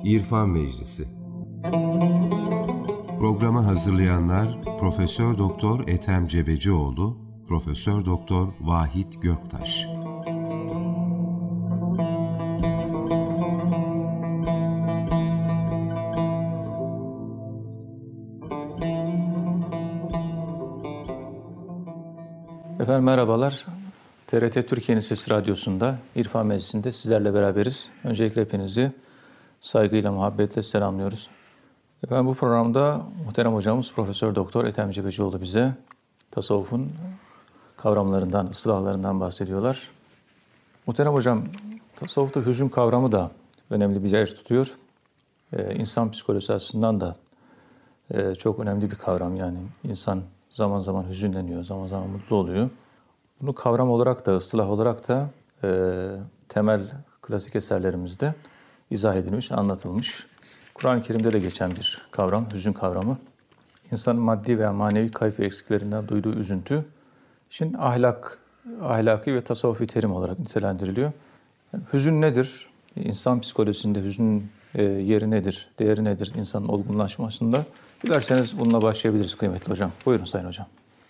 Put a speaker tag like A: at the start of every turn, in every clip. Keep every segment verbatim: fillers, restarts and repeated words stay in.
A: İrfan Meclisi. Programı hazırlayanlar Profesör Doktor Ethem Cebecioğlu, Profesör Doktor Vahit Göktaş.
B: Efendim merhabalar. T R T Türkiye'nin Sesi Radyosu'nda İrfan Meclisi'nde sizlerle beraberiz. Öncelikle hepinizi saygıyla, muhabbetle selamlıyoruz. Efendim bu programda muhterem hocamız Profesör Doktor Ethem Cebecioğlu bize tasavvufun kavramlarından, ıslahlarından bahsediyorlar. Muhterem hocam, tasavvufta hüzün kavramı da önemli bir yer tutuyor. Ee, insan psikolojisi açısından da e, çok önemli bir kavram. Yani insan zaman zaman hüzünleniyor, zaman zaman mutlu oluyor. Bunu kavram olarak da, ıslah olarak da e, temel klasik eserlerimizde izah edilmiş, anlatılmış. Kur'an-ı Kerim'de de geçen bir kavram, hüzün kavramı. İnsanın maddi veya manevi kayıp ve eksiklerinden duyduğu üzüntü, şimdi ahlak, ahlaki ve tasavvufi terim olarak nitelendiriliyor. Yani hüzün nedir? İnsan psikolojisinde hüzün e, yeri nedir, değeri nedir insanın olgunlaşmasında? Dilerseniz bununla başlayabiliriz kıymetli hocam. Buyurun sayın hocam.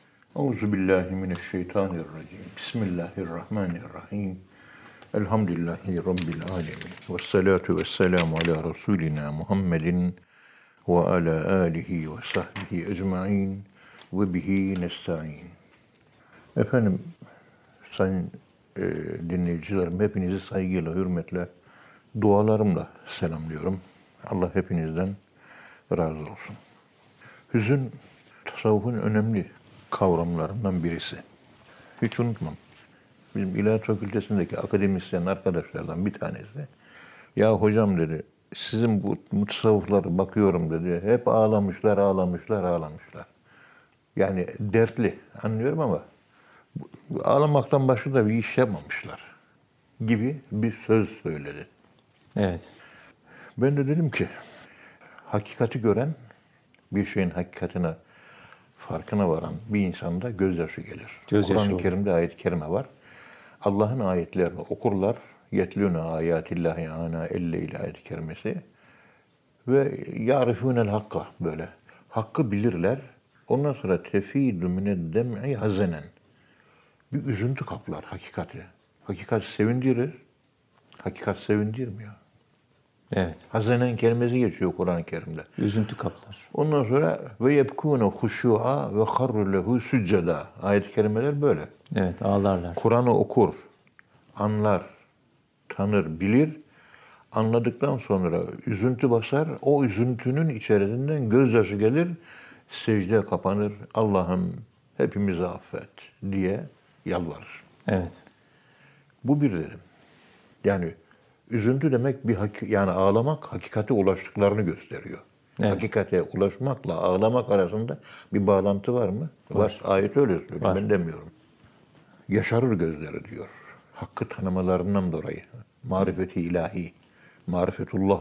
C: Euzubillahimineşşeytanirracim. Bismillahirrahmanirrahim. Elhamdülillahi Rabbil alemin. Vessalatu vesselamu ala Resulina Muhammedin ve ala alihi ve sahbihi ecmain ve bihi nesta'in. Efendim, sayın e, dinleyicilerim, hepinizi saygıyla, hürmetle, dualarımla selamlıyorum. Allah hepinizden razı olsun. Hüzün, tasavvufun önemli kavramlarından birisi. Hiç unutmam. Bizim İlahiyat Fakültesindeki akademisyen arkadaşlardan bir tanesi, ya hocam dedi, sizin bu mutasavvıflara bakıyorum dedi, hep ağlamışlar, ağlamışlar, ağlamışlar. Yani dertli, anlıyorum ama ağlamaktan başka da bir iş yapmamışlar gibi bir söz söyledi.
B: Evet.
C: Ben de dedim ki, hakikati gören, bir şeyin hakikatine, farkına varan bir insanda gözyaşı gelir.
B: Gözyaşı
C: Kur'an-ı Kerim'de ayet-i kerime var. Allah'ın ayetlerini okurlar. Yetlûne âyâtillâhi ânâ elle-il ayet-i kerimesi. Ve yârifûnel hakka böyle. Hakkı bilirler. Ondan sonra tefîdü mineddem'i hazenen. Bir üzüntü kaplar hakikati. Hakikat sevindirir. Hakikat sevindirmiyor.
B: Evet.
C: Hazenen kelimesi geçiyor Kur'an-ı Kerim'de.
B: Üzüntü kaplar.
C: Ondan sonra ve yebkûne huşû'a ve harru lehu sücceda. Ayet-i kerimeler böyle.
B: Evet, ağlarlar.
C: Kur'an'ı okur, anlar, tanır, bilir. Anladıktan sonra üzüntü basar. O üzüntünün içerisinden gözyaşı gelir. Secdeye kapanır. Allah'ım hepimizi affet diye yalvarır.
B: Evet.
C: Bu bir dedim. Yani üzüntü demek bir hak- yani ağlamak hakikate ulaştıklarını gösteriyor.
B: Evet.
C: Hakikate ulaşmakla ağlamak arasında bir bağlantı var mı? Var. var. Ayet öyle söylüyor.
B: Var.
C: Ben demiyorum. Yaşarır gözleri diyor. Hakkı tanımalarından dolayı. Marifeti ilahi. Marifetullah.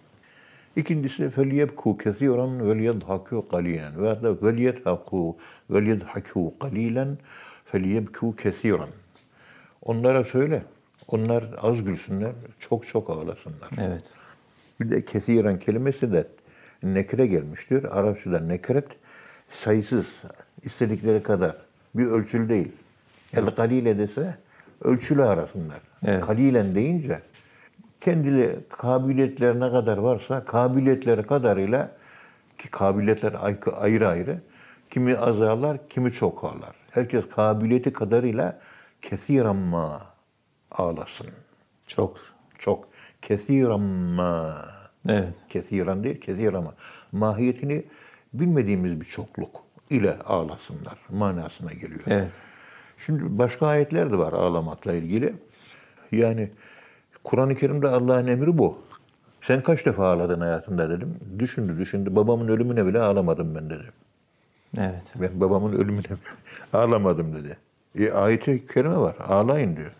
C: İkincisi فَلْيَبْكُوا كَثِيرًا وَلْيَضْحَكُوا قَلِيلًا ve da وَلْيَضْحَكُوا وَلْيَضْحَكُوا قَلِيلًا فَلْيَبْكُوا كَثِيرًا. Onlara söyle. Onlar az gülsünler, çok çok ağlasınlar.
B: Evet.
C: Bir de kesiren kelimesi de nekre gelmiştir. Arapçada nekret sayısız, istedikleri kadar bir ölçülü değil. El kalile dese ölçülü arasınlar.
B: Evet.
C: Kalilen deyince kendili kabiliyetleri ne kadar varsa kabiliyetleri kadarıyla, ki kabiliyetler ayrı ayrı, kimi az ağlar, kimi çok ağlar. Herkes kabiliyeti kadarıyla kesiren ma ağlasın.
B: Çok.
C: Çok. Kesiren ma.
B: Evet.
C: Kesiren değil, kesir ama. Mahiyetini bilmediğimiz bir çokluk ile ağlasınlar manasına geliyor.
B: Evet.
C: Şimdi başka ayetler de var ağlamakla ilgili. Yani Kur'an-ı Kerim'de Allah'ın emri bu. Sen kaç defa ağladın hayatında dedim. Düşündü düşündü. Babamın ölümüne bile ağlamadım ben dedi.
B: Evet.
C: Ben babamın ölümüne ağlamadım dedi. E, ayet-i kerime var. Ağlayın diyor.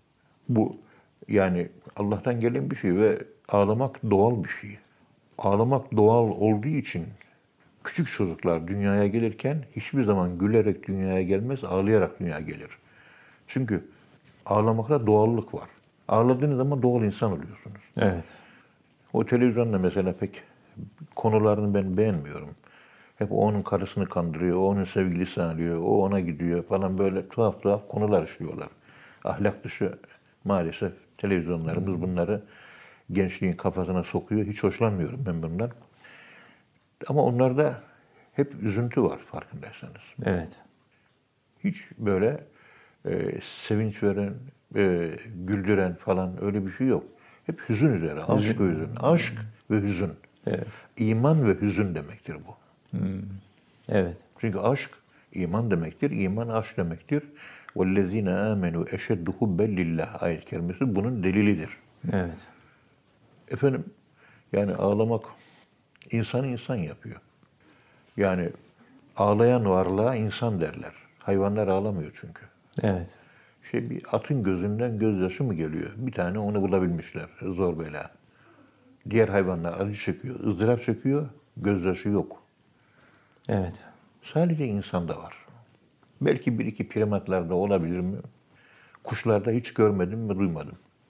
C: Bu yani Allah'tan gelen bir şey ve ağlamak doğal bir şey. Ağlamak doğal olduğu için küçük çocuklar dünyaya gelirken hiçbir zaman gülerek dünyaya gelmez, ağlayarak dünyaya gelir. Çünkü ağlamakta doğallık var. Ağladığınız zaman doğal insan oluyorsunuz.
B: Evet.
C: O televizyonda mesela pek konularını ben beğenmiyorum. Hep o onun karısını kandırıyor, o onun sevgilisi arıyor, o ona gidiyor falan, böyle tuhaf tuhaf konular işliyorlar. Ahlak dışı maalesef televizyonlarımız bunları gençliğin kafasına sokuyor. Hiç hoşlanmıyorum ben bundan. Ama onlarda hep üzüntü var farkındaysanız.
B: Evet.
C: Hiç böyle e, sevinç veren, e, güldüren falan öyle bir şey yok. Hep hüzün üzere, aşk ve hüzün. Aşk ve hüzün.
B: Evet.
C: İman ve hüzün demektir bu.
B: Evet.
C: Çünkü aşk iman demektir, iman aşk demektir. وَالَّذ۪ينَ آمَنُوا اَشَدُّ حُبَّ لِلّٰهِ ayet kerimesi bunun delilidir.
B: Evet.
C: Efendim, yani ağlamak insan insan yapıyor. Yani ağlayan varlığa insan derler. Hayvanlar ağlamıyor çünkü.
B: Evet.
C: Şey, bir atın gözünden gözyaşı mı geliyor? Bir tane onu bulabilmişler. Zor bela. Diğer hayvanlar acı çekiyor, ızdırap çekiyor, gözyaşı yok.
B: Evet.
C: Sadece insanda var. Belki bir iki primatlarda olabilir mi? Kuşlarda hiç görmedim ve duymadım.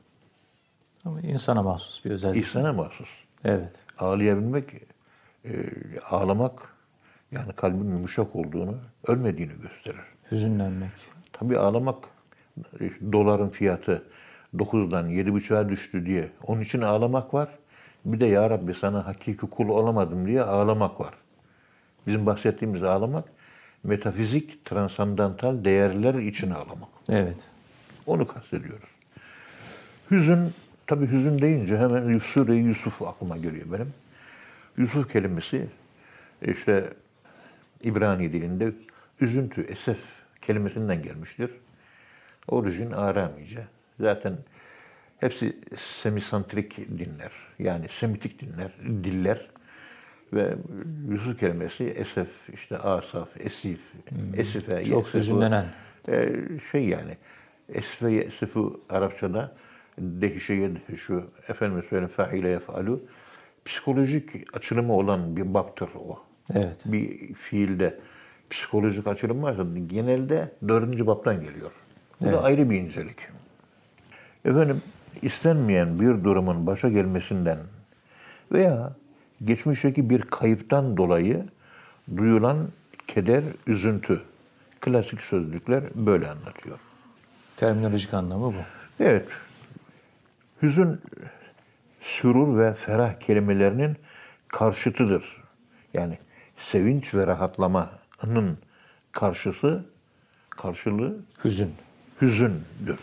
B: Ama insana mahsus bir özellik.
C: İnsana mahsus.
B: Evet.
C: Ağlayabilmek, e, ağlamak, yani kalbin yumuşak olduğunu, ölmediğini gösterir.
B: Hüzünlenmek.
C: Tabii ağlamak, e, doların fiyatı dokuzdan yedi buçuğa düştü diye, onun için ağlamak var. Bir de ya Rabbi sana hakiki kul olamadım diye ağlamak var. Bizim bahsettiğimiz ağlamak, metafizik, transandantal değerler için ağlamak.
B: Evet.
C: Onu kastediyoruz. Hüzün, tabii hüzün deyince hemen Sure-i Yusuf aklıma geliyor benim. Yusuf kelimesi işte İbrani dilinde üzüntü, esef kelimesinden gelmiştir. Orijin Aramice. Zaten hepsi semisantrik dinler. Yani semitik dinler, diller. Ve Yusuf kelimesi esef, işte asaf, esif, esife,
B: Çok
C: yesefu,
B: hüzünlenen.
C: e, şey yani esfe yesefu Arapçada dehişe şu efendim söyleyeyim faile yefalu psikolojik açılımı olan bir baptır o.
B: Evet.
C: Bir fiilde psikolojik açılım varsa genelde dördüncü baptan geliyor. Bu
B: Evet.
C: da ayrı bir incelik. Efendim, istenmeyen bir durumun başa gelmesinden veya geçmişteki bir kayıptan dolayı duyulan keder, üzüntü. Klasik sözlükler böyle anlatıyor.
B: Terminolojik anlamı bu.
C: Evet, hüzün, sürur ve ferah kelimelerinin karşıtıdır. Yani sevinç ve rahatlamanın karşısı, karşılığı
B: Hüzün.
C: hüzündür.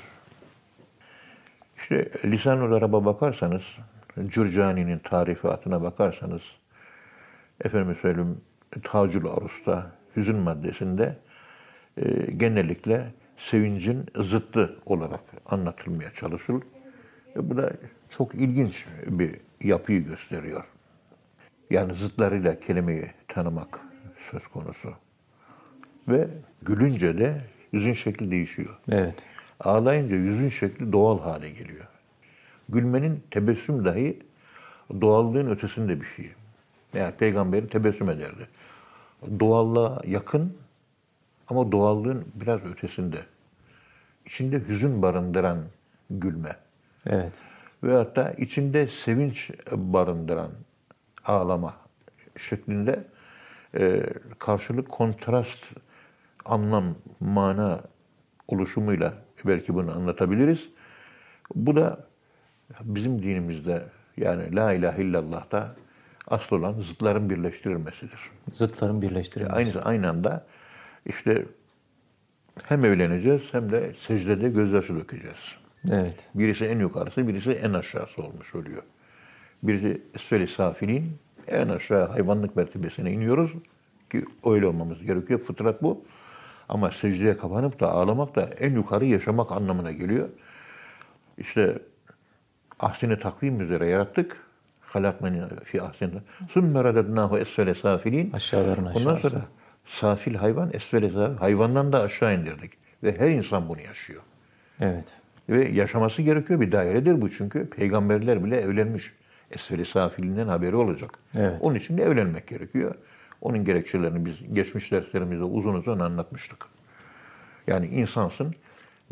C: İşte Lisan-ül Arab'a bakarsanız, Cürcani'nin tarifatına bakarsanız, efendim söyleyeyim, Tacül Arus'ta, hüzün maddesinde e, genellikle sevincin zıttı olarak anlatılmaya çalışılır. E, bu da çok ilginç bir yapıyı gösteriyor. Yani zıtlarıyla kelimeyi tanımak söz konusu. Ve gülünce de yüzün şekli değişiyor.
B: Evet.
C: Ağlayınca yüzün şekli doğal hale geliyor. Gülmenin tebessüm dahi doğallığın ötesinde bir şey. Yani peygamberi tebessüm ederdi. Doğallığa yakın ama doğallığın biraz ötesinde. İçinde hüzün barındıran gülme.
B: Evet.
C: Ve hatta içinde sevinç barındıran ağlama şeklinde e, karşılık kontrast anlam, mana oluşumuyla belki bunu anlatabiliriz. Bu da bizim dinimizde yani La ilahe illallah'ta asıl olan zıtların birleştirilmesidir.
B: Zıtların birleştirilmesi.
C: Aynı, aynı anda işte hem evleneceğiz hem de secdede gözyaşı dökeceğiz.
B: Evet.
C: Birisi en yukarısı, birisi en aşağısı olmuş oluyor. Birisi esfel-i safilin, en aşağı hayvanlık mertebesine iniyoruz ki öyle olmamız gerekiyor. Fıtrat bu. Ama secdeye kapanıp da ağlamak da en yukarı yaşamak anlamına geliyor. İşte ahsine takvim üzere yarattık. Halakmeni fi ahsine. Sümme radednahu esfele safilin.
B: Aşağıların
C: Ondan
B: aşağısı.
C: sonra safil hayvan, esfele safil. Hayvandan da aşağı indirdik. Ve her insan bunu yaşıyor.
B: Evet.
C: Ve yaşaması gerekiyor. Bir dairedir bu çünkü. Peygamberler bile evlenmiş. Esfel-i safilinden haberi olacak.
B: Evet.
C: Onun için de evlenmek gerekiyor. Onun gerekçelerini biz geçmiş derslerimizde uzun uzun anlatmıştık. Yani insansın,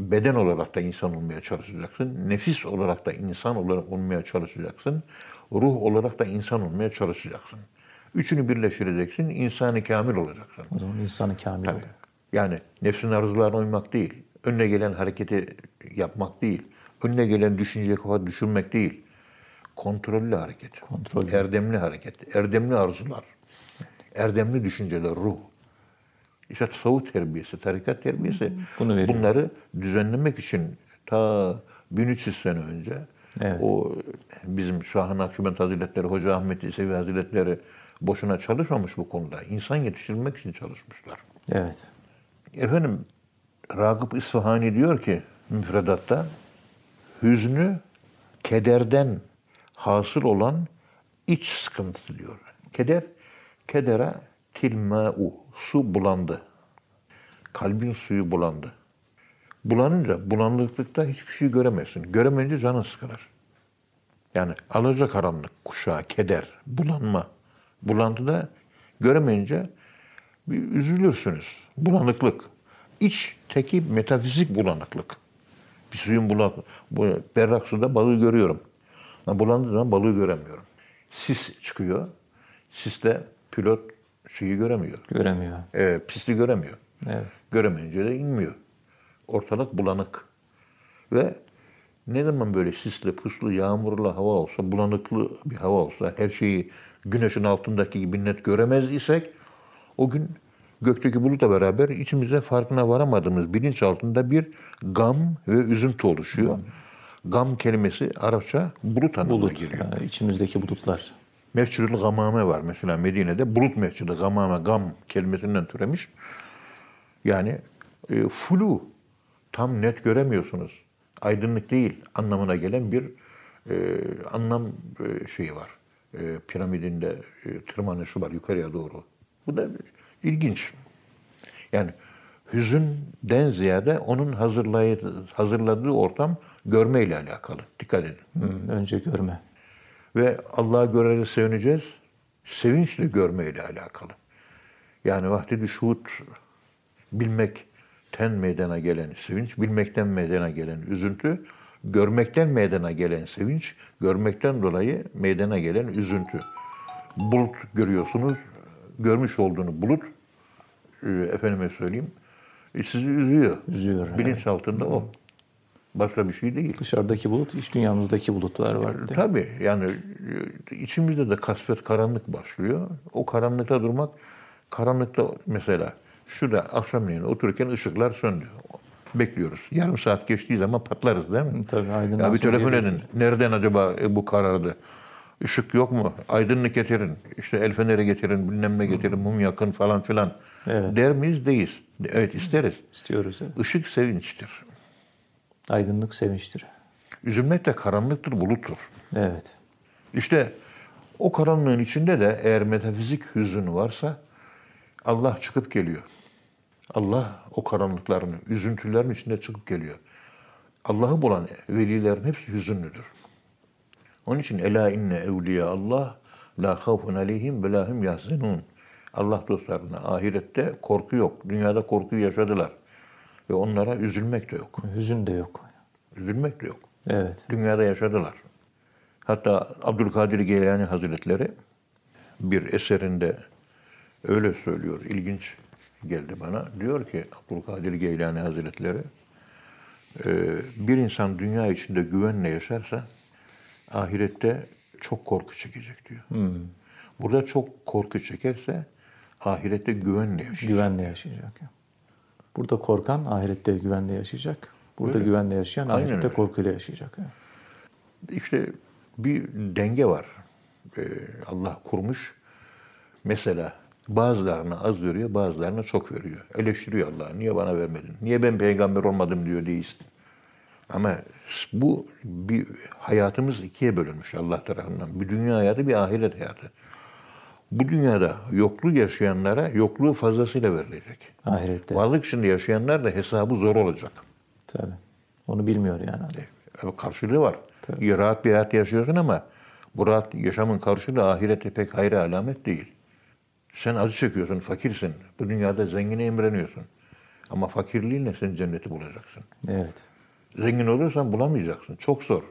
C: beden olarak da insan olmaya çalışacaksın. Nefis olarak da insan olarak olmaya çalışacaksın. Ruh olarak da insan olmaya çalışacaksın. Üçünü birleştireceksin, insanı kamil olacaksın.
B: O zaman insanı kamil
C: Tabii.
B: oluyor.
C: Yani nefsin arzularına uymak değil, önüne gelen hareketi yapmak değil, önüne gelen düşünceye kafa düşürmek değil. Kontrollü hareket,
B: Kontrollü.
C: erdemli hareket, erdemli arzular, erdemli düşünceler, ruh. İşte tasavvuf terbiyesi, tarikat terbiyesi
B: Bunu veriyor.
C: bunları düzenlemek için ta bin üç yüz sene önce
B: Evet.
C: o bizim Şah-ı Nakşibend Hazretleri, Hoca Ahmet İsevi Hazretleri boşuna çalışmamış bu konuda. İnsan yetiştirmek için çalışmışlar.
B: Evet.
C: Efendim Ragıp İsfahani diyor ki müfredatta hüznü kederden hasıl olan iç sıkıntısı diyor. Keder, kedere tilmâ'u, su bulandı. Kalbin suyu bulandı. Bulanınca, bulanıklıkta hiçbir şey göremezsin. Göremeyince canın sıkılır. Yani alacakaranlık, kuşağı, keder, bulanma. Bulantıda göremeyince bir üzülürsünüz. Bulanıklık. İçteki metafizik bulanıklık. Bir suyun bulanıklık. Bu berrak suda balığı görüyorum. Ama bulandığı zaman balığı göremiyorum. Sis çıkıyor. Siste pilot şeyi göremiyor.
B: Göremiyor.
C: E, pisti göremiyor.
B: Evet.
C: Göremeyince de inmiyor. Ortalık bulanık. Ve ne zaman böyle sisli, puslu, yağmurlu hava olsa, bulanıklı bir hava olsa, her şeyi güneşin altındaki gibi net göremez isek, o gün gökteki bulutla beraber içimize farkına varamadığımız bilinç altında bir gam ve üzüntü oluşuyor. Gam kelimesi Arapça bulut anlamına
B: Bulut.
C: geliyor.
B: Yani içimizdeki bulutlar.
C: Mescid-ül Gamame var mesela Medine'de. Bulut Mescidi, Gamame, gam kelimesinden türemiş. Yani e, flu, tam net göremiyorsunuz. Aydınlık değil anlamına gelen bir e, anlam e, şeyi var. E, piramidinde e, tırmanışı var yukarıya doğru. Bu da ilginç. Yani hüzünden ziyade onun hazırladığı, hazırladığı ortam görmeyle alakalı. Dikkat edin.
B: Hmm, önce görme.
C: Ve Allah'ı görerek sevineceğiz. Sevinçle görmeyle alakalı. Yani vahdet-i şuhud, bilmekten meydana gelen sevinç, bilmekten meydana gelen üzüntü, görmekten meydana gelen sevinç, görmekten dolayı meydana gelen üzüntü. Bulut görüyorsunuz, görmüş olduğunu bulut, e, efendime söyleyeyim, e, sizi üzüyor.
B: Üzüyor.
C: Bilinç
B: Evet.
C: altında o. Başka bir şey değil.
B: Dışarıdaki bulut, iç dünyamızdaki bulutlar var. değil mi?
C: Tabii yani e, içimizde de kasvet, karanlık başlıyor. O karanlıkta durmak, karanlıkta mesela şurada akşamleyin otururken ışıklar söndü. Bekliyoruz. Yarım saat geçtiği zaman patlarız değil mi?
B: Tabii aydınlansın
C: Ya bir telefon
B: diye
C: edin.
B: bekliyoruz.
C: Nereden acaba e, bu karardı? Işık yok mu? Aydınlık getirin. İşte el feneri getirin, bilmem ne getirin, mum yakın falan filan.
B: Evet.
C: Der miyiz? Deyiz. Evet isteriz.
B: İstiyoruz. Evet.
C: Işık sevinçtir.
B: Aydınlık sevinçtir.
C: Üzülmek de karanlıktır, buluttur.
B: Evet.
C: İşte o karanlığın içinde de eğer metafizik hüzün varsa Allah çıkıp geliyor. Allah o karanlıkların, üzüntülerin içinde çıkıp geliyor. Allah'ı bulan velilerin hepsi hüzünlüdür. Onun için ela inne evliya Allah la havfun aleyhim ve la hum yahzenun. Allah dostlarına ahirette korku yok. Dünyada korkuyu yaşadılar. Ve onlara üzülmek de yok.
B: Hüzün de yok.
C: Üzülmek de yok.
B: Evet.
C: Dünyada yaşadılar. Hatta Abdülkadir Geylani Hazretleri bir eserinde öyle söylüyor. İlginç geldi bana. Diyor ki Abdülkadir Geylani Hazretleri bir insan dünya içinde güvenle yaşarsa ahirette çok korku çekecek diyor.
B: Hmm.
C: Burada çok korku çekerse ahirette güvenle yaşayacak.
B: Güvenle yaşayacak. Burada korkan ahirette güvenle yaşayacak. Burada
C: Öyle.
B: güvenle yaşayan
C: Aynen
B: ahirette
C: öyle.
B: korkuyla yaşayacak.
C: İşte bir denge var. Ee, Allah kurmuş. Mesela bazılarına az veriyor, bazılarına çok veriyor. Eleştiriyor Allah. Niye bana vermedin? Niye ben peygamber olmadım diyor deist. Ama bu bir hayatımız ikiye bölünmüş Allah tarafından. Bir dünya hayatı, bir ahiret hayatı. Bu dünyada yokluğu yaşayanlara yokluğu fazlasıyla verilecek.
B: Ahirette.
C: Varlık içinde yaşayanlar da hesabı zor olacak.
B: Tabii. Onu bilmiyor yani.
C: Evet, karşılığı var.
B: Tabii.
C: İyi, rahat bir hayat yaşıyorsun ama bu rahat yaşamın karşılığı ahirete pek hayra alamet değil. Sen acı çekiyorsun, fakirsin. Bu dünyada zengine imreniyorsun. Ama fakirliğinle sen cenneti bulacaksın.
B: Evet.
C: Zengin olursan bulamayacaksın. Çok zor.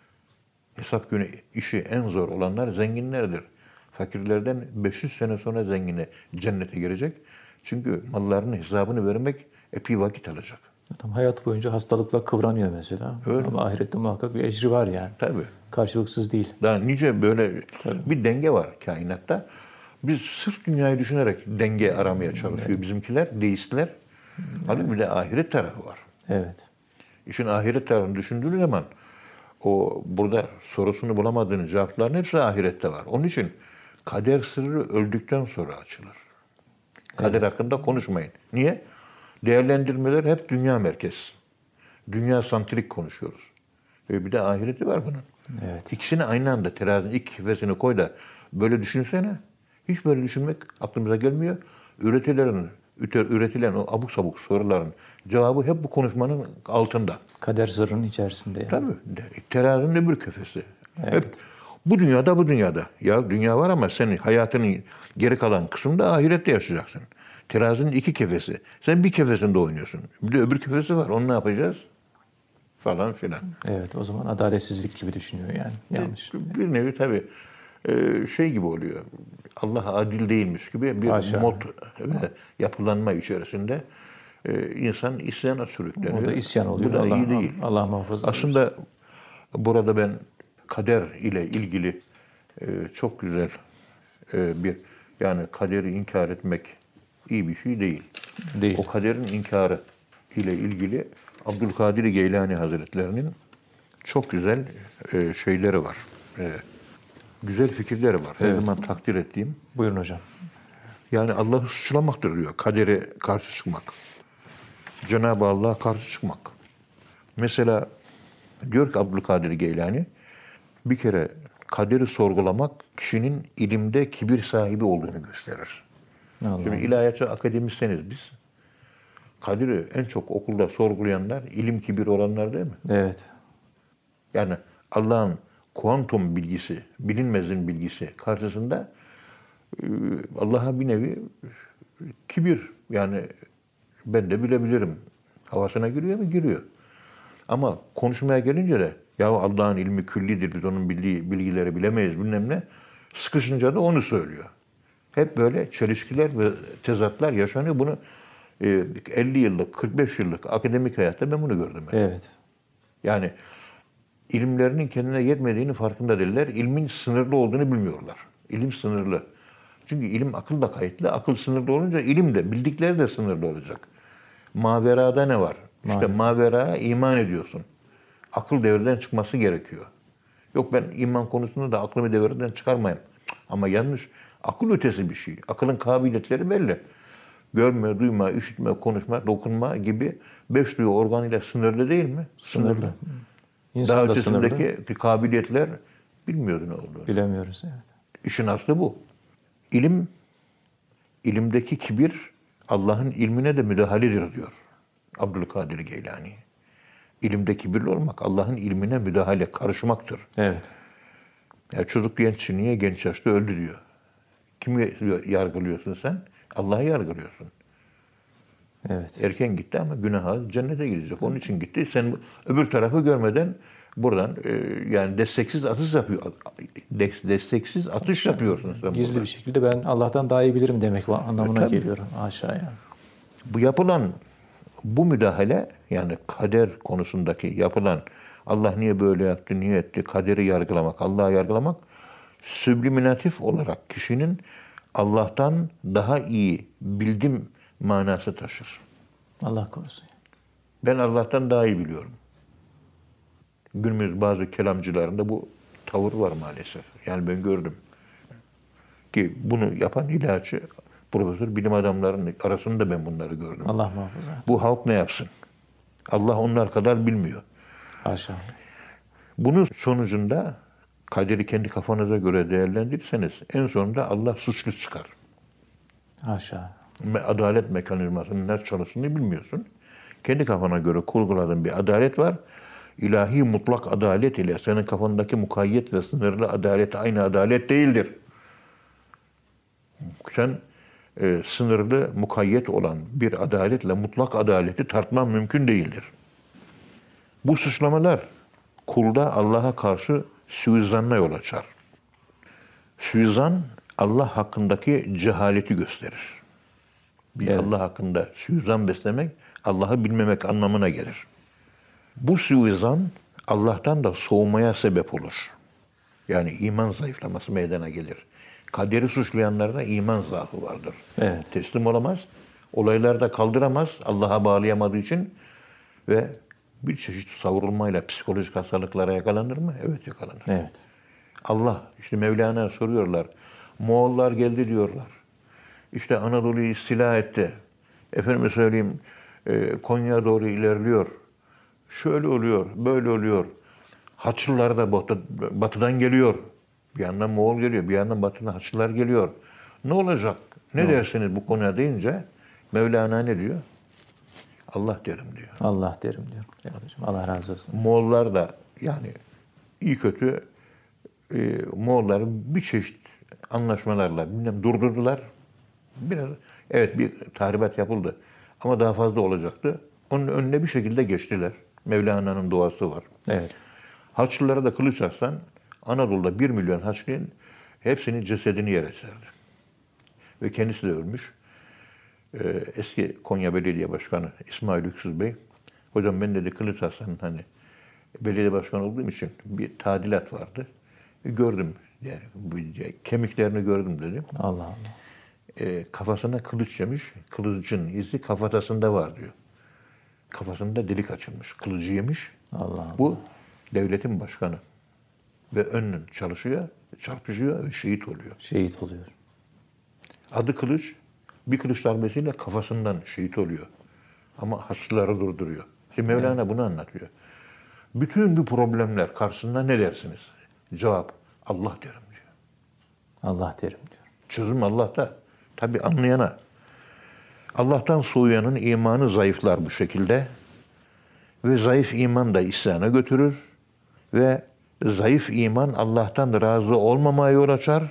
C: Hesap günü işi en zor olanlar zenginlerdir. Fakirlerden beş yüz sene sonra zengine cennete girecek. Çünkü mallarının hesabını vermek epey vakit alacak.
B: Adam hayat boyunca hastalıkla kıvranıyor mesela.
C: Öyle.
B: Ama ahirette muhakkak bir ecri var yani.
C: Tabii.
B: Karşılıksız değil.
C: Daha nice böyle
B: Tabii.
C: bir denge var kainatta. Biz sırf dünyayı düşünerek denge aramaya çalışıyor bizimkiler, deistler. Halbuki bir de ahiret tarafı var.
B: Evet.
C: İşin ahiret tarafını düşündüğün zaman o burada sorusunu bulamadığın cevapların hepsi ahirette var. Onun için kader sırrı öldükten sonra açılır. Kader
B: Evet.
C: hakkında konuşmayın. Niye? Değerlendirmeler hep dünya merkez. Dünya santrik konuşuyoruz. Ve bir de ahireti var bunun.
B: Evet.
C: İkisini aynı anda terazinin ilk kefesini koy da böyle düşünsene. Hiç böyle düşünmek aklımıza gelmiyor. Üretilerin, üretilen o abuk sabuk soruların cevabı hep bu konuşmanın altında.
B: Kader sırrının içerisinde yani.
C: Tabii. Terazinin öbür kefesi.
B: Evet.
C: Hep bu dünyada bu dünyada. Ya dünya var ama senin hayatının geri kalan kısmında ahirette yaşayacaksın. Terazinin iki kefesi. Sen bir kefesinde oynuyorsun. Bir de öbür kefesi var. Onu ne yapacağız? Falan filan.
B: Evet, o zaman adaletsizlik gibi düşünüyor yani. Yanlış.
C: Bir nevi tabii e, şey gibi oluyor. Allah adil değilmiş gibi bir
B: Haşa.
C: mod ve yapılanma içerisinde e, insan isyana sürükleniyor.
B: O da isyan oluyor.
C: Bu da
B: Allah,
C: iyi değil.
B: Allah muhafaza.
C: Aslında burada ben kader ile ilgili e, çok güzel e, bir yani kaderi inkar etmek iyi bir şey değil.
B: değil.
C: O kaderin inkarı ile ilgili Abdülkadir Geylani Hazretlerinin çok güzel e, şeyleri var. E, güzel fikirleri var. Her
B: Evet.
C: zaman takdir ettiğim.
B: Buyurun hocam.
C: Yani Allah'ı suçlamaktır diyor. Kadere karşı çıkmak. Cenab-ı Allah'a karşı çıkmak. Mesela diyor ki Abdülkadir Geylani, bir kere kaderi sorgulamak kişinin ilimde kibir sahibi olduğunu gösterir.
B: Allah.
C: Şimdi ilahiyatçı akademisyeniz biz. Kaderi en çok okulda sorgulayanlar, ilim kibir olanlar değil mi?
B: Evet.
C: Yani Allah'ın kuantum bilgisi, bilinmezin bilgisi karşısında e, Allah'a bir nevi kibir. Yani ben de bilebilirim. Havasına giriyor mu? Giriyor. Ama konuşmaya gelince de ya Allah'ın ilmi küllidir, biz onun bildiği bilgileri bilemeyiz bilmem ne. Sıkışınca da onu söylüyor. Hep böyle çelişkiler ve tezatlar yaşanıyor. Bunu e, elli yıllık, kırk beş yıllık akademik hayatta ben bunu gördüm. Ben.
B: Evet.
C: Yani ilimlerinin kendine yetmediğini farkında değiller. İlmin sınırlı olduğunu bilmiyorlar. İlim sınırlı. Çünkü ilim akılla kayıtlı. Akıl sınırlı olunca ilim de, bildikleri de sınırlı olacak. Maverada ne var? İşte
B: Mavera.
C: maveraya iman ediyorsun. Akıl devreden çıkması gerekiyor. Yok ben iman konusunda da aklımı devreden çıkarmayayım. Ama yanlış. Akıl ötesi bir şey. Akılın kabiliyetleri belli. Görme, duyma, işitme, konuşma, dokunma gibi beş duyu organıyla sınırlı değil mi?
B: Sınırlı.
C: Daha
B: İnsan da sınırlı.
C: ötesindeki kabiliyetler bilmiyordu ne olduğunu.
B: Bilemiyoruz. Evet.
C: İşin aslı bu. İlim, ilimdeki kibir Allah'ın ilmine de müdahaledir diyor Abdülkadir Geylani. İlimde kibirli olmak Allah'ın ilmine müdahale, karışmaktır.
B: Evet.
C: Ya çocuk genç, niye genç yaşta öldü diyor. Kimi yargılıyorsun sen? Allah'ı yargılıyorsun.
B: Evet.
C: Erken gitti ama günaha cennete gidecek. Onun için gitti. Sen öbür tarafı görmeden buradan e, yani desteksiz atış yapıyor. Des- Desteksiz atış yapıyorsun sen.
B: Gizli
C: burada.
B: bir şekilde ben Allah'tan daha iyi bilirim demek anlamına
C: E, tabii.
B: geliyor aşağıya.
C: Bu yapılan bu müdahale yani kader konusundaki yapılan Allah niye böyle yaptı, niye etti, kaderi yargılamak, Allah'ı yargılamak sübliminatif olarak kişinin Allah'tan daha iyi bildim manası taşır.
B: Allah korusun.
C: Ben Allah'tan daha iyi biliyorum. Günümüz bazı kelamcılarında bu tavır var maalesef. Yani ben gördüm. Ki bunu yapan ilahiyatçı, profesör, bilim adamlarının arasında ben bunları gördüm.
B: Allah muhafaza.
C: Bu halk ne yapsın? Allah onlar kadar bilmiyor.
B: Haşa.
C: Bunun sonucunda kaderi kendi kafanıza göre değerlendirirseniz en sonunda Allah suçlu çıkar.
B: Haşa.
C: Adalet mekanizmasının nasıl çalıştığını bilmiyorsun. Kendi kafana göre kurguladığın bir adalet var. İlahi mutlak adalet ile senin kafandaki mukayyet ve sınırlı adalet aynı adalet değildir. Sen e, sınırlı, mukayyet olan bir adaletle mutlak adaleti tartmam mümkün değildir. Bu suçlamalar kulda Allah'a karşı suizanla yol açar. Suizan, Allah hakkındaki cehaleti gösterir. Bir
B: Evet.
C: Allah hakkında suizan beslemek, Allah'ı bilmemek anlamına gelir. Bu suizan, Allah'tan da soğumaya sebep olur. Yani iman zayıflaması meydana gelir. Kaderi suçlayanlarda iman zaafı vardır.
B: Evet.
C: Teslim olamaz, olaylarda kaldıramaz, Allah'a bağlayamadığı için ve bir çeşit savrulmayla psikolojik hastalıklara yakalanır mı? Evet, yakalanır.
B: Evet.
C: Allah, işte Mevlana soruyorlar. Moğollar geldi diyorlar. İşte Anadolu'yu istila etti. Efendime söyleyeyim, e, Konya'ya doğru ilerliyor. Şöyle oluyor, böyle oluyor. Haçlılar da batı, batıdan geliyor. Bir yandan Moğol geliyor, bir yandan batıdan Haçlılar geliyor. Ne olacak? Ne dersiniz bu konuya deyince Mevlana ne diyor? Allah derim diyor.
B: Allah derim diyor. Evet hocam. Allah razı olsun.
C: Moğollar da yani iyi kötü e, Moğolları bir çeşit anlaşmalarla bilmem durdurdular. Biraz evet bir tahribat yapıldı ama daha fazla olacaktı. Onun önüne bir şekilde geçtiler. Mevlana'nın duası var.
B: Evet.
C: Haçlılara da kılıç atsan Anadolu'da bir milyon Haçlı'nın hepsinin cesedini yere serdi. Ve kendisi de ölmüş. Ee, eski Konya Belediye Başkanı İsmail Yüksüz Bey, hocam ben dedi kılıç atsan hani belediye başkanı olduğum için bir tadilat vardı. E, gördüm yani bu kemiklerini gördüm dedi.
B: Allah Allah.
C: E, kafasına kılıç yemiş, kılıcın izi kafatasında var diyor. Kafasında delik açılmış, kılıcı yemiş.
B: Allah Allah.
C: Bu devletin başkanı ve önün çalışıyor, çarpışıyor ve şehit oluyor.
B: Şehit oluyor.
C: Adı kılıç, bir kılıç darbesiyle kafasından şehit oluyor. Ama Haçlıları durduruyor. Şimdi Mevlana evet. bunu anlatıyor. Bütün bu problemler karşısında ne dersiniz? Cevap, Allah derim diyor.
B: Allah derim diyor.
C: Çözüm Allah'ta. Tabii anlayana. Allah'tan soğuyanın imanı zayıflar bu şekilde. Ve zayıf iman da isyana götürür. Ve zayıf iman Allah'tan razı olmamaya yol açar.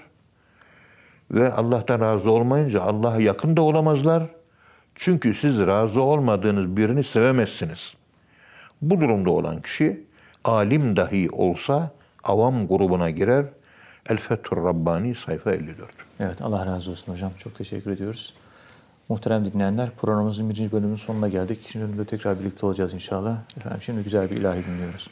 C: Ve Allah'tan razı olmayınca Allah'a yakın da olamazlar. Çünkü siz razı olmadığınız birini sevemezsiniz. Bu durumda olan kişi alim dahi olsa avam grubuna girer. El-Fethur Rabbani sayfa elli dört.
B: Evet, Allah razı olsun hocam. Çok teşekkür ediyoruz. Muhterem dinleyenler, programımızın birinci bölümünün sonuna geldik. İkinci bölümde tekrar birlikte olacağız inşallah. Efendim şimdi güzel bir ilahi dinliyoruz.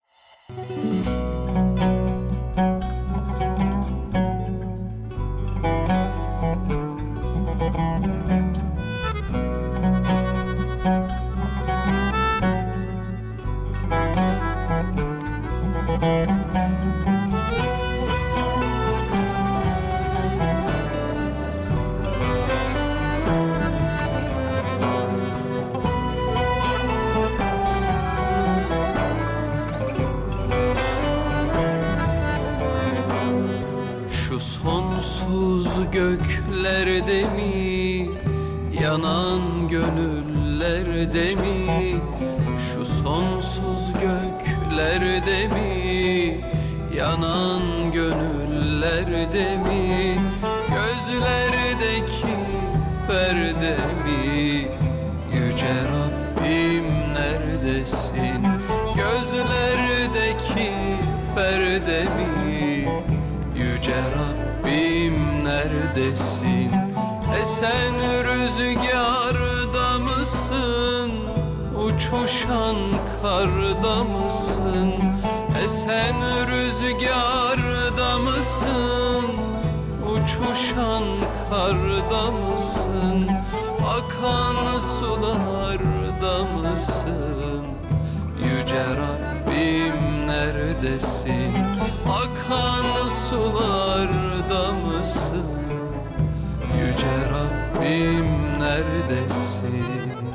D: Göklerde mi, yanan gönüllerde mi? Şu sonsuz göklerde mi, yanan gönüllerde mi? Gözlerdeki perde mi? Yüce Rabbim neredesin? Gözlerdeki perde mi? Yüce Rabbim neredesin? Esen rüzgarda mısın? Uçuşan karda mısın? Esen rüzgarda mısın? Uçuşan karda mısın? Akan sularda mısın? Yüce Rabbim neredesin? Akan sularda mısın? Yüce Rabbim neredesin?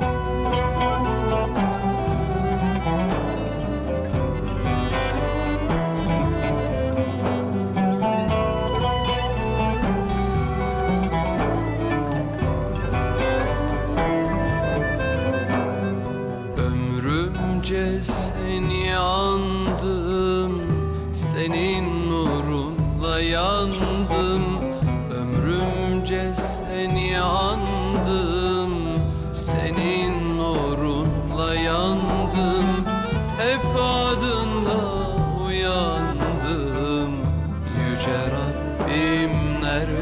D: Ömrümce seni andım, senin nurunla yandım. Ömrümce seni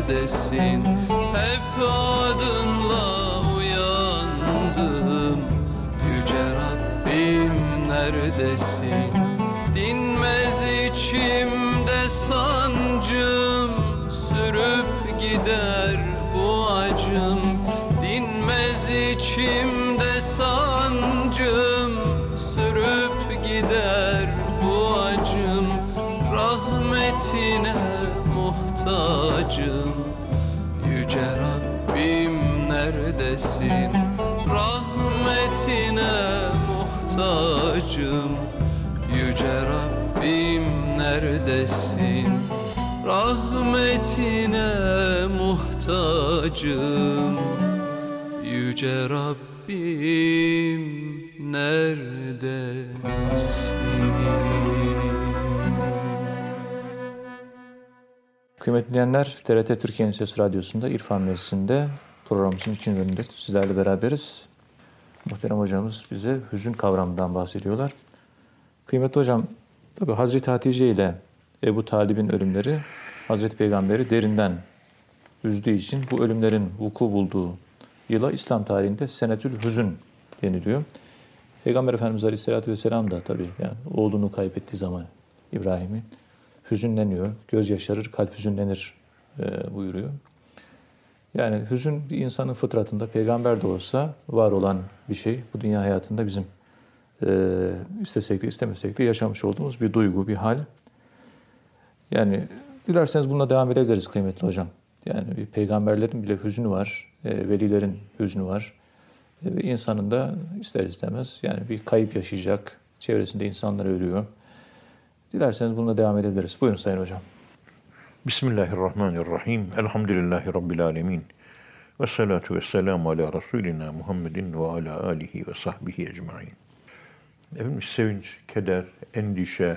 D: neredesin? Hep adınla uyandım. Yüce Rabbim neredesin? Dinmez içimde sancım, sürüp gider bu acım. Dinmez içimde sancım, sürüp gider bu acım. Rahmetine muhtacım. Yüce Rabbim neredesin? Rahmetine muhtacım. Yüce Rabbim neredesin? Rahmetine muhtacım. Yüce Rabbim neredesin?
B: Kıymetli dinleyenler, T R T Türkiye'nin Sesi Radyosu'nda İrfan Meclisi'nde programımızın ikinci bölümünde sizlerle beraberiz. Muhterem hocamız bize hüzün kavramından bahsediyorlar. Kıymetli hocam, tabii Hazreti Hatice ile Ebu Talib'in ölümleri Hazreti Peygamber'i derinden üzdüğü için bu ölümlerin vuku bulduğu yıla İslam tarihinde Senetül Hüzün deniliyor. Peygamber Efendimiz Aleyhisselatü Vesselam da tabii yani oğlunu kaybettiği zaman İbrahim'i hüzünleniyor, göz yaşarır, kalp hüzünlenir e, buyuruyor. Yani hüzün bir insanın fıtratında, peygamber de olsa var olan bir şey. Bu dünya hayatında bizim e, istesek de istemesek de yaşamış olduğumuz bir duygu, bir hal. Yani dilerseniz bununla devam edebiliriz kıymetli hocam. Yani bir peygamberlerin bile hüznü var, e, velilerin hüznü var. E, ve insanın da ister istemez yani bir kayıp yaşayacak, çevresinde insanlar ölüyor. Dilerseniz bununla devam edebiliriz. Buyurun Sayın Hocam.
C: Bismillahirrahmanirrahim. Elhamdülillahi Rabbil alemin. Ve salatu ve selamu ala Resulina Muhammedin ve ala alihi ve sahbihi ecmain. Efendim, sevinç, keder, endişe,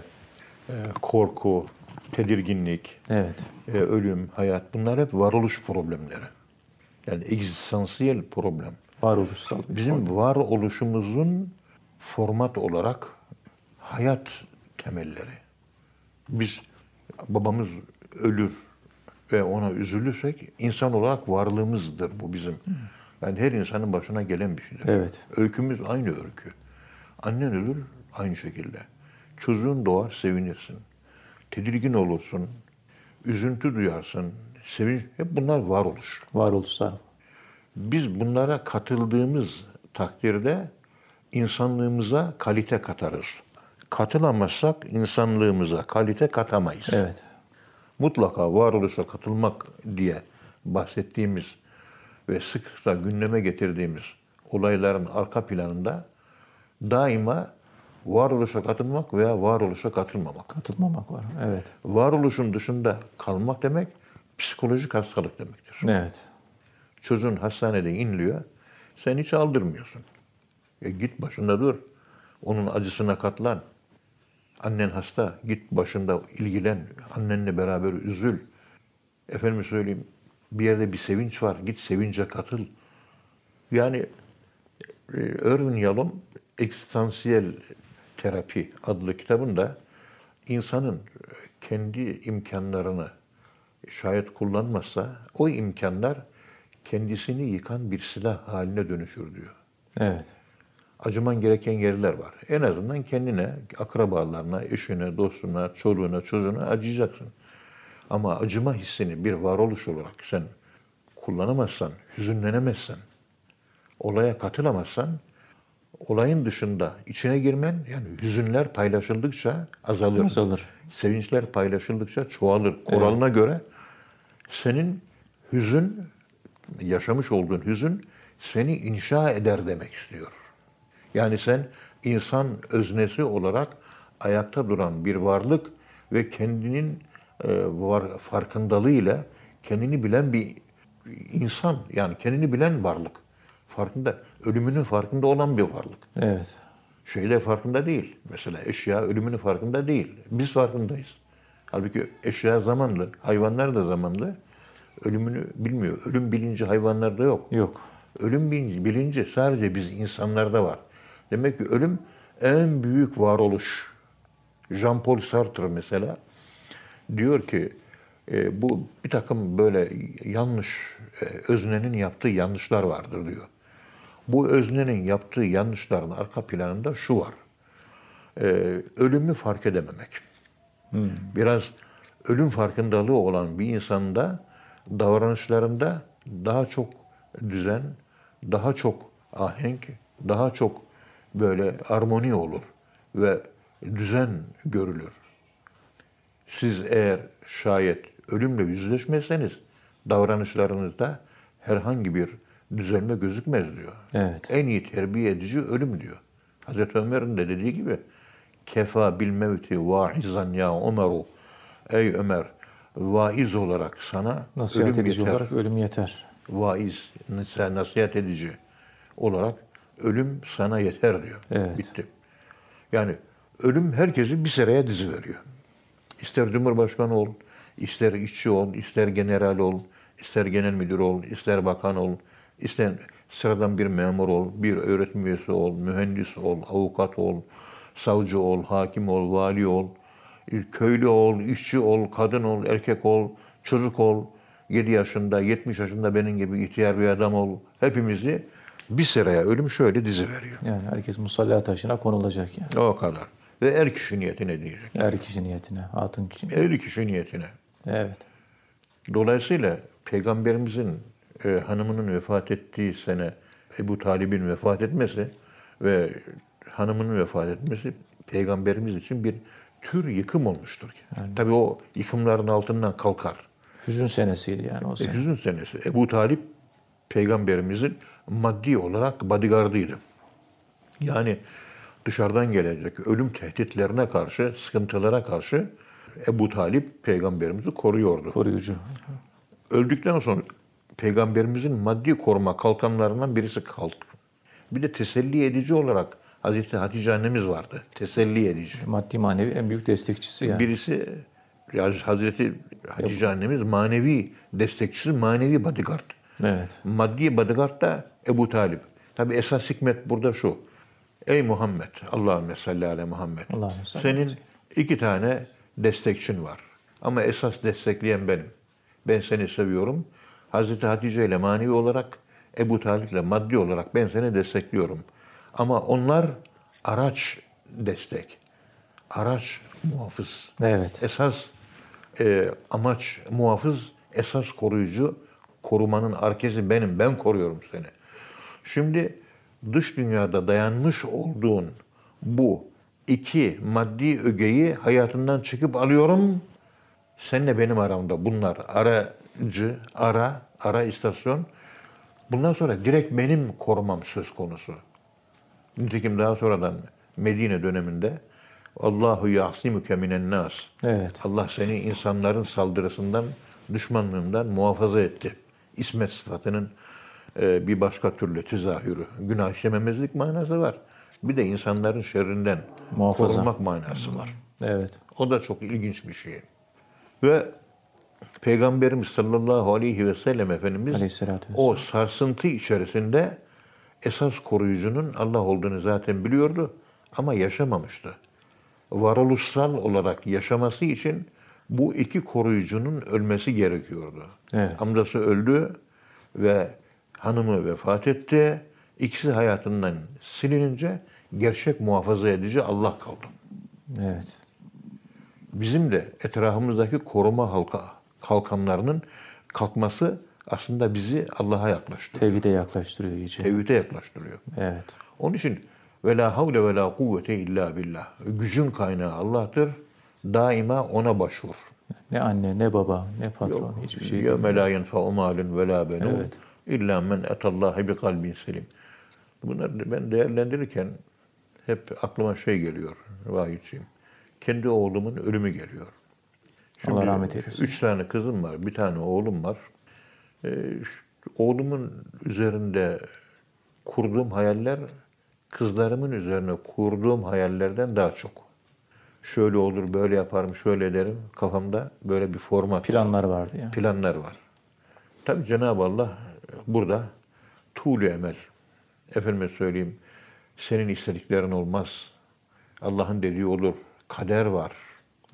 C: korku, tedirginlik,
B: Evet.
C: ölüm, hayat, bunlar hep varoluş problemleri. Yani egzistansiyel problem.
B: Varoluşsal bir
C: Bizim
B: problem.
C: varoluşumuzun format olarak hayat temelleri. Biz babamız ölür ve ona üzülürsek insan olarak varlığımızdır bu bizim. Yani her insanın başına gelen bir şeydir.
B: Evet.
C: Öykümüz aynı öykü. Annen ölür aynı şekilde. Çocuğun doğar sevinirsin. Tedirgin olursun. Üzüntü duyarsın. Sevinç. Hep bunlar varoluş.
B: Varoluşsal.
C: Biz bunlara katıldığımız takdirde insanlığımıza kalite katarız. Katılamazsak insanlığımıza kalite katamayız.
B: Evet.
C: Mutlaka varoluşa katılmak diye bahsettiğimiz ve sıklıkla gündeme getirdiğimiz olayların arka planında daima varoluşa katılmak veya varoluşa katılmamak.
B: Katılmamak var. Evet.
C: Varoluşun dışında kalmak demek psikolojik hastalık demektir.
B: Evet.
C: Çocuğun hastanede inliyor, sen hiç aldırmıyorsun. E git başında dur, onun acısına katlan. Annen hasta, git başında ilgilen, annenle beraber üzül. Efendim söyleyeyim, bir yerde bir sevinç var, git sevince katıl. Yani Irvin Yalom Ekstansiyel Terapi adlı kitabında insanın kendi imkanlarını şayet kullanmazsa o imkanlar kendisini yıkan bir silah haline dönüşür diyor.
B: Evet.
C: Acıman gereken yerler var. En azından kendine, akrabalarına, eşine, dostuna, çoluğuna, çocuğuna acıyacaksın. Ama acıma hissini bir varoluş olarak sen kullanamazsan, hüzünlenemezsen, olaya katılamazsan, olayın dışında içine girmen, yani hüzünler paylaşıldıkça azalır.
B: Azalır.
C: Sevinçler paylaşıldıkça çoğalır. Kuralına evet. göre senin hüzün, yaşamış olduğun hüzün seni inşa eder demek istiyor. Yani sen insan öznesi olarak ayakta duran bir varlık ve kendinin e, var, farkındalığıyla kendini bilen bir insan, yani kendini bilen varlık. Farkında, ölümünün farkında olan bir varlık.
B: Evet.
C: Şeyler farkında değil. Mesela eşya ölümünün farkında değil. Biz farkındayız. Halbuki eşya zamanlı, hayvanlar da zamanlı. Ölümünü bilmiyor. Ölüm bilinci hayvanlarda yok.
B: Yok.
C: Ölüm bilinci sadece biz insanlarda var. Demek ki ölüm en büyük varoluş. Jean-Paul Sartre mesela diyor ki e, bu bir takım böyle yanlış, e, öznenin yaptığı yanlışlar vardır diyor. Bu öznenin yaptığı yanlışların arka planında şu var. E, ölümü fark edememek. Hmm. Biraz ölüm farkındalığı olan bir insanın da davranışlarında daha çok düzen, daha çok ahenk, daha çok böyle armoni olur ve düzen görülür. Siz eğer şayet ölümle yüzleşmezseniz davranışlarınızda herhangi bir düzelme gözükmez diyor.
B: Evet.
C: En iyi terbiye edici ölüm diyor. Hazreti Ömer'in de dediği gibi kefa bil mevti vaizan ya Ömeru. Ey Ömer, vaiz olarak sana
B: nasihat
C: ölüm
B: edici
C: yeter.
B: olarak ölüm yeter.
C: Vaiz, nasihat edici olarak ölüm sana yeter diyor.
B: Evet.
C: Bitti. Yani ölüm herkesi bir sıraya diziveriyor. İster Cumhurbaşkanı ol, ister işçi ol, ister general ol, ister genel müdür ol, ister bakan ol, ister sıradan bir memur ol, bir öğretim üyesi ol, mühendis ol, avukat ol, savcı ol, hakim ol, vali ol, köylü ol, işçi ol, kadın ol, erkek ol, çocuk ol, yedi yaşında, yetmiş yaşında benim gibi ihtiyar bir adam ol. Hepimizi bir sıraya ölüm şöyle diziveriyor.
B: Yani herkes musalla taşına konulacak yani.
C: O kadar. Ve er kişi niyetine diyecek.
B: Er kişi niyetine, hatun kişi.
C: Er kişi niyetine.
B: Evet.
C: Dolayısıyla Peygamberimizin e, hanımının vefat ettiği sene Ebu Talib'in vefat etmesi ve hanımının vefat etmesi Peygamberimiz için bir tür yıkım olmuştur. Yani. Tabii o yıkımların altından kalkar.
B: Hüzün senesiydi yani o sene.
C: E, hüzün senesi. Ebu Talib Peygamberimizin maddi olarak bodyguardıydı. Yani dışarıdan gelecek ölüm tehditlerine karşı, sıkıntılara karşı Ebu Talip Peygamberimizi koruyordu.
B: Koruyucu.
C: Öldükten sonra Peygamberimizin maddi koruma kalkanlarından birisi kaldı. Bir de teselli edici olarak Hazreti Hatice annemiz vardı. Teselli edici.
B: Maddi manevi en büyük destekçisi yani.
C: Birisi yani Hazreti Hatice annemiz manevi destekçisi, manevi bodyguard.
B: Evet.
C: Maddi bodyguard da Ebu Talip. Tabi esas hikmet burada şu. Ey Muhammed, Allahümme salli ala Muhammed.
B: Allahümme salli
C: Senin
B: ala.
C: iki tane destekçin var. Ama esas destekleyen benim. Ben seni seviyorum. Hazreti Hatice ile manevi olarak, Ebu Talip ile maddi olarak ben seni destekliyorum. Ama onlar araç destek. Araç muhafız.
B: Evet.
C: Esas e, amaç muhafız, esas koruyucu, korumanın arkesi benim. Ben koruyorum seni. Şimdi dış dünyada dayanmış olduğun bu iki maddi ögeyi hayatından çıkıp alıyorum. Seninle benim aramda bunlar aracı, ara, ara istasyon. Bundan sonra direkt benim korumam söz konusu. Nitekim daha sonradan Medine döneminde Allahu ya'simuke minen nas.
B: Evet.
C: Allah seni insanların saldırısından, düşmanlığından muhafaza etti. İsmet sıfatının e, bir başka türlü tezahürü. Günah işlememezlik manası var. Bir de insanların şerrinden
B: Muhafaza.
C: korunmak manası var.
B: Evet.
C: O da çok ilginç bir şey. Ve Peygamberimiz sallallahu aleyhi ve sellem Efendimiz
B: Aleyhisselatü vesselam.
C: o sarsıntı içerisinde esas koruyucunun Allah olduğunu zaten biliyordu ama yaşamamıştı. Varoluşsal olarak yaşaması için bu iki koruyucunun ölmesi gerekiyordu.
B: Evet.
C: Amcası öldü ve hanımı vefat etti. İkisi hayatından silinince gerçek muhafaza edici Allah kaldı.
B: Evet.
C: Bizim de etrafımızdaki koruma halka, kalkanlarının kalkması aslında bizi Allah'a yaklaştırıyor.
B: Tevhide yaklaştırıyor iyice.
C: Tevhide yaklaştırıyor.
B: Evet.
C: Onun için ve la havle ve la kuvvete illa billah. Gücün kaynağı Allah'tır. Daima ona başvur.
B: Ne anne, ne baba, ne patron, hiçbir şey
C: Ya
B: değil.
C: me la yenfe'u malun ve la benun
B: Evet.
C: illa men etallahi bi kalbin selim. Bunları ben değerlendirirken hep aklıma şey geliyor Vahitciğim. Kendi oğlumun ölümü geliyor.
B: Allah rahmet eylesin.
C: Üç tane kızım var, bir tane oğlum var. Ee, oğlumun üzerinde kurduğum hayaller, kızlarımın üzerine kurduğum hayallerden daha çok. Şöyle olur, böyle yaparım, şöyle ederim. Kafamda böyle bir format,
B: Planlar vardı yani.
C: planlar var. Tabii Cenab-ı Allah burada tuğlu emel. Efendime söyleyeyim, senin istediklerin olmaz. Allah'ın dediği olur. Kader var.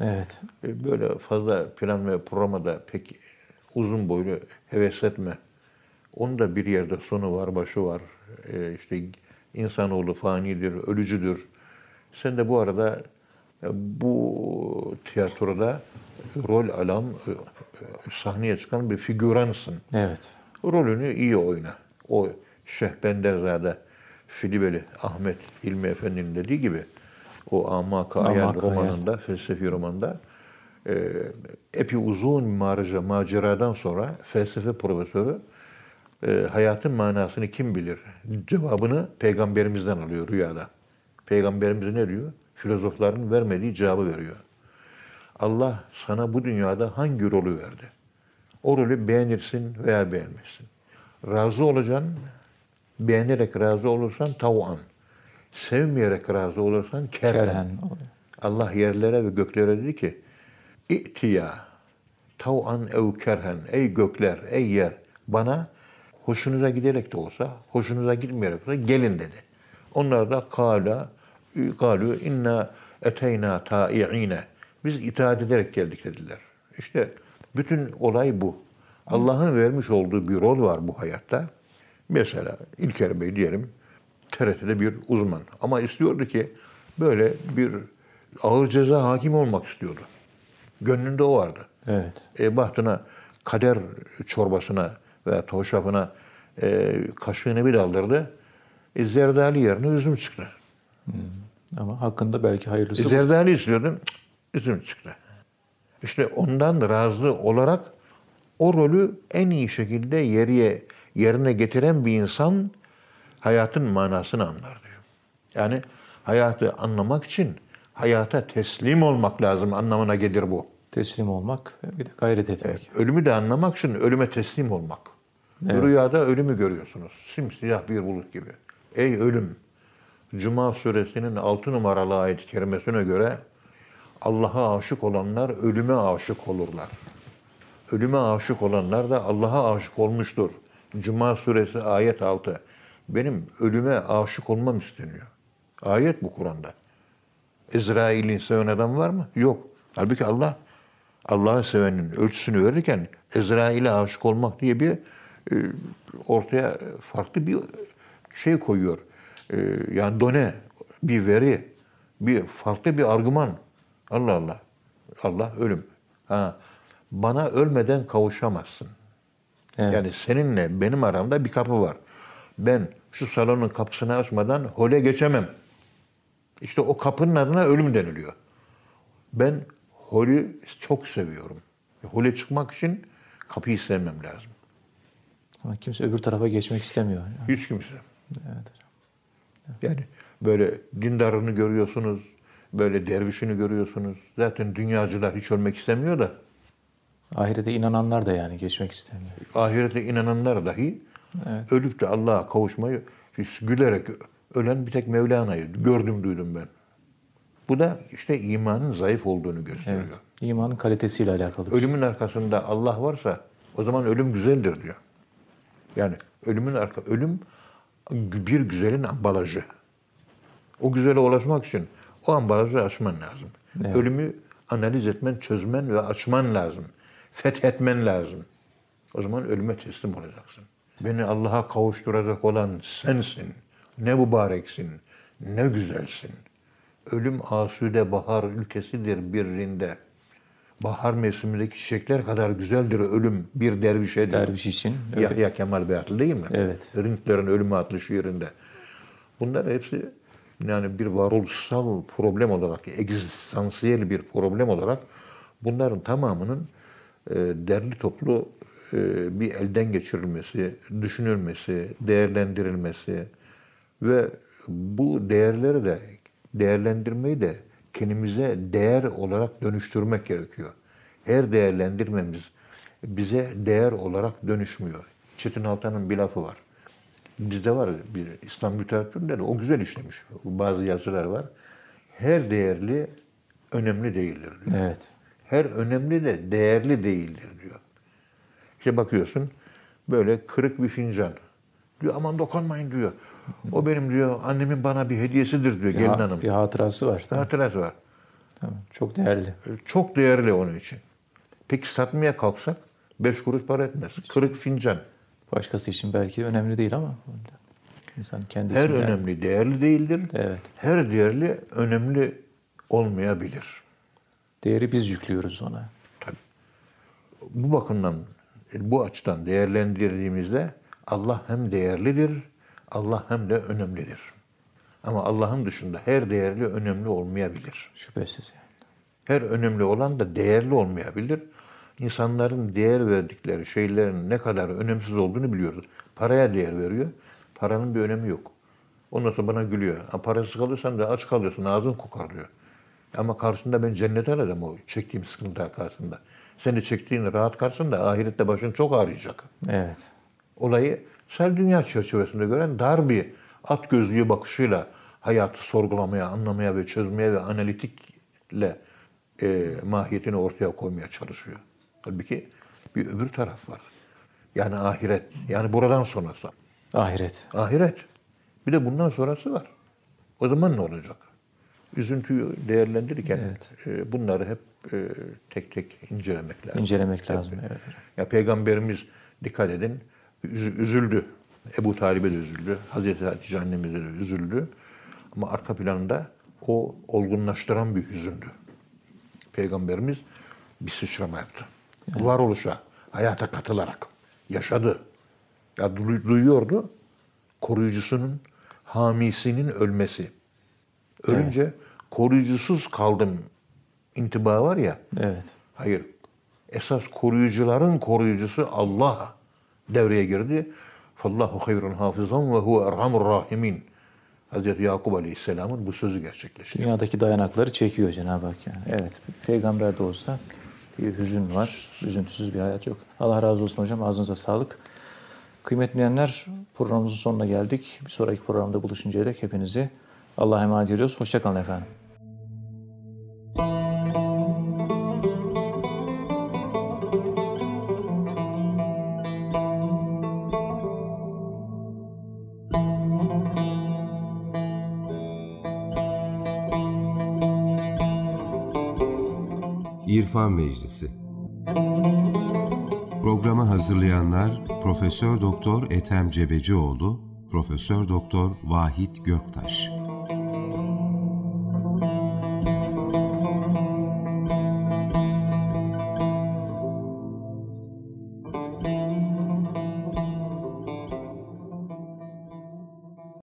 B: Evet.
C: E, Böyle fazla plan ve programa da pek uzun boylu heves etme. Onun da bir yerde sonu var, başı var. E, işte insanoğlu fanidir, ölücüdür. Sen de bu arada e, bu tiyatroda rol alan, e, sahneye çıkan bir figüransın.
B: Evet.
C: Rolünü iyi oyna. O Şeyh Benderzade Filibeli Ahmet İlmi Efendi'nin dediği gibi o Amak-ı Hayal
B: Amak-ı Hayal.
C: romanında, felsefi romanda e, epey uzun marca, maceradan sonra felsefe profesörü e, hayatın manasını kim bilir? Cevabını peygamberimizden alıyor rüyada. Peygamberimiz ne diyor? Filozofların vermediği cevabı veriyor. Allah sana bu dünyada hangi rolü verdi? O rolü beğenirsin veya beğenmezsin. Razı olacaksın, beğenerek razı olursan tav'an. Sevmeyerek razı olursan kerhen.
B: Kerhen oluyor.
C: Allah yerlere ve göklere dedi ki, İ'tiya tav'an ev kerhen. Ey gökler, ey yer, bana hoşunuza giderek de olsa, hoşunuza gitmeyerek de olsa gelin dedi. Onlar da kâla, kâlu inna eteyna ta'i'ine. Biz itaat ederek geldik dediler. İşte bütün olay bu. Allah'ın vermiş olduğu bir rol var bu hayatta. Mesela İlker Bey diyelim T R T'de bir uzman. Ama istiyordu ki böyle bir ağır ceza hakimi olmak istiyordu. Gönlünde o vardı.
B: Evet.
C: E, bahtına kader çorbasına veya toşafına e, kaşığını bir daldırdı. E, zerdali yerine üzüm çıktı.
B: Ama hakkında belki
C: E,
B: hayırlısı bu.
C: zerdali istiyordum, üzüm çıktı. İşte ondan razı olarak o rolü en iyi şekilde yeriye, yerine getiren bir insan hayatın manasını anlar diyor. Yani hayatı anlamak için hayata teslim olmak lazım anlamına gelir bu.
B: Teslim olmak ve bir de gayret etmek.
C: Evet, ölümü de anlamak için ölüme teslim olmak.
B: Evet.
C: Rüyada ölümü görüyorsunuz. Simsiyah bir bulut gibi. Ey ölüm! Cuma suresinin altı numaralı ayet-i kerimesine göre Allah'a aşık olanlar ölüme aşık olurlar. Ölüme aşık olanlar da Allah'a aşık olmuştur. Cuma suresi ayet altı. Benim ölüme aşık olmam isteniyor. Ayet bu Kur'an'da. Ezrail'i seven adam var mı? Yok. Halbuki Allah Allah'ı sevenin ölçüsünü verirken Ezrail'e aşık olmak diye bir e, ortaya farklı bir şey koyuyor. E, yani done, bir veri, bir farklı bir argüman. Allah Allah. Allah ölüm. Ha, bana ölmeden kavuşamazsın.
B: Evet.
C: Yani seninle benim aramda bir kapı var. Ben şu salonun kapısını açmadan hole geçemem. İşte o kapının adına ölüm deniliyor. Ben holü çok seviyorum. Hole çıkmak için kapıyı sevmem lazım.
B: Ama kimse öbür tarafa geçmek istemiyor. Yani.
C: Hiç kimse.
B: Evet hocam.
C: Yani böyle dindarını görüyorsunuz, böyle dervişini görüyorsunuz. Zaten dünyacılar hiç ölmek istemiyor da
B: Ahirete inananlar da yani geçmek istemiyor.
C: ahirete inananlar dahi
B: Evet.
C: ölüp de Allah'a kavuşmayı hiç gülerek ölen bir tek Mevlana'yı gördüm, duydum ben. Bu da işte imanın zayıf olduğunu gösteriyor.
B: Evet. İmanın kalitesiyle alakalı.
C: Ölümün arkasında Allah varsa o zaman ölüm güzeldir diyor. Yani ölümün arka ölüm bir güzelin ambalajı. O güzele ulaşmak için o ambalajı açman lazım.
B: Evet.
C: Ölümü analiz etmen, çözmen ve açman lazım. Fethetmen lazım. O zaman ölüme teslim olacaksın. Beni Allah'a kavuşturacak olan sensin. Ne mübareksin, ne güzelsin. Ölüm asude bahar ülkesidir birinde. Bahar mevsimindeki çiçekler kadar güzeldir ölüm bir dervişe diyor.
B: Derviş için. öyle.
C: Yahya Kemal Beyatlı değil mi?
B: Evet.
C: Rintlerin Ölümü adlı şiirinde. Bunlar hepsi yani bir varoluşsal problem olarak, egzistansiyel bir problem olarak bunların tamamının e, derli toplu e, bir elden geçirilmesi, düşünülmesi, değerlendirilmesi ve bu değerleri de, değerlendirmeyi de kendimize değer olarak dönüştürmek gerekiyor. Her değerlendirmemiz bize değer olarak dönüşmüyor. Çetin Altan'ın bir lafı var. Bizde var bir İslam literatüründe de o güzel işlemiş. Bazı yazılar var. Her değerli önemli değildir diyor.
B: Evet.
C: Her önemli de değerli değildir diyor. İşte bakıyorsun böyle kırık bir fincan. Diyor aman dokunmayın diyor. O benim diyor annemin bana bir hediyesidir diyor
B: Bir,
C: gelin
B: ha-
C: hanım.
B: bir hatırası var. tabii.
C: Hatırası var.
B: Tamam. Çok değerli.
C: Çok değerli onun için. Peki satmaya kalksak beş kuruş para etmez. Kırık fincan.
B: Başkası için belki önemli değil ama insan kendi
C: Her
B: için değerli.
C: önemli değerli değildir.
B: Evet.
C: Her değerli önemli olmayabilir.
B: Değeri biz yüklüyoruz ona.
C: Bu bakımdan, bu açıdan değerlendirdiğimizde Allah hem değerlidir, Allah hem de önemlidir. Ama Allah'ın dışında her değerli önemli olmayabilir.
B: Şüphesiz yani.
C: Her önemli olan da değerli olmayabilir. İnsanların değer verdikleri şeylerin ne kadar önemsiz olduğunu biliyoruz. Paraya değer veriyor. Paranın bir önemi yok. Ondan sonra bana gülüyor. Ha, parasız kalırsan da aç kalıyorsun, ağzın kokar diyor. Ama karşısında ben cennet aradım o çektiğim sıkıntılar karşısında. Sen de çektiğin rahat karşısında ahirette başın çok ağrıyacak.
B: Evet.
C: Olayı sel dünya çerçevesinde gören dar bir at gözlüğü bakışıyla hayatı sorgulamaya, anlamaya ve çözmeye ve analitikle e, mahiyetini ortaya koymaya çalışıyor. Halbuki bir öbür taraf var. Yani ahiret. Yani buradan sonrası.
B: Ahiret.
C: Ahiret. Bir de bundan sonrası var. O zaman ne olacak? Üzüntüyü değerlendirirken
B: Evet.
C: e, bunları hep e, tek tek incelemek lazım.
B: İncelemek lazım. Evet.
C: Ya Peygamberimiz dikkat edin üz- üzüldü. Ebu Talib'e de üzüldü. Hazreti Hatice annemize de üzüldü. Ama arka planında o olgunlaştıran bir hüzündü. Peygamberimiz bir sıçrama yaptı. Yani. Varoluşa, hayata katılarak yaşadı. Ya du- duyuyordu koruyucusunun, hamisinin ölmesi. Ölünce evet. koruyucusuz kaldım intiba var ya.
B: Evet.
C: Hayır. Esas koruyucuların koruyucusu Allah devreye girdi. Fallahu hayrun hafizan ve huve erhamur rahimin. Hazreti Yakup Aleyhisselam'ın bu sözü gerçekleşti.
B: Dünyadaki dayanakları çekiyor Cenab-ı Hak yani. Evet. Peygamber de olsa bir hüzün var. Üzüntüsüz bir hayat yok. Allah razı olsun hocam. Ağzınıza sağlık. Kıymetli dinleyenler, programımızın sonuna geldik. Bir sonraki programda buluşuncaya dek hepinizi Allah'a emanet ediyoruz. Hoşça kalın efendim.
A: İrfan Meclisi. Programı hazırlayanlar Profesör Doktor Ethem Cebecioğlu, Profesör Doktor Vahit Göktaş.